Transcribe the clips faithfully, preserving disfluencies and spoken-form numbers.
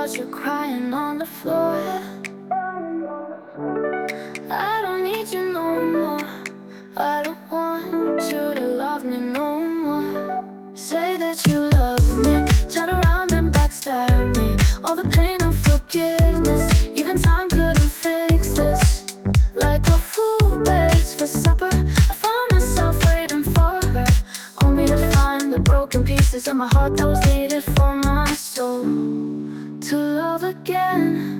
watch you crying on the floor. I don't need you no more. I don't want you to love me no more. Say that you love me, turn around and backstab me. All the pain and forgiveness, even time couldn't fix this. Like a fool begs for supper, I found myself waiting for her, only to find the broken pieces of my heart that was needed for my soul to love again.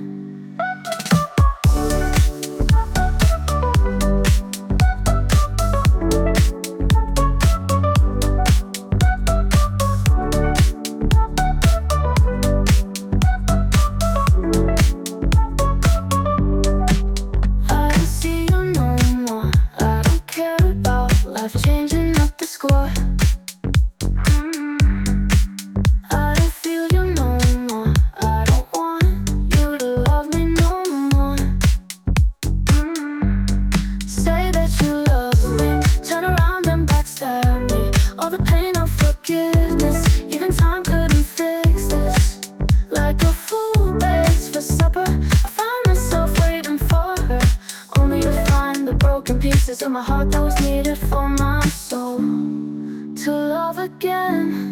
Changing up the score. mm. I don't feel you no more. I don't want you to love me no more. mm. Say that you love me, turn around and backstab me. All the pain of forgiveness, even time couldn't fix this. Like a fool begs for supper, I found myself waiting for her, only to find the broken pieces of my heart that was needed for my soul to love again.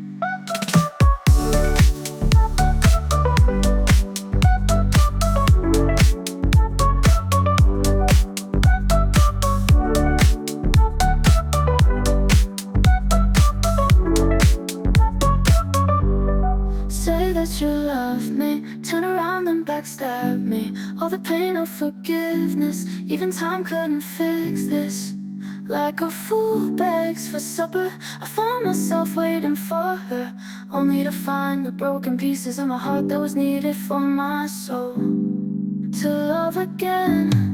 Say that you love me, turn around and backstab me. All the pain of forgiveness, even time couldn't fix this. Like a fool begs for supper, I found myself waiting for her, only to find the broken pieces of my heart that was needed for my soul to love again.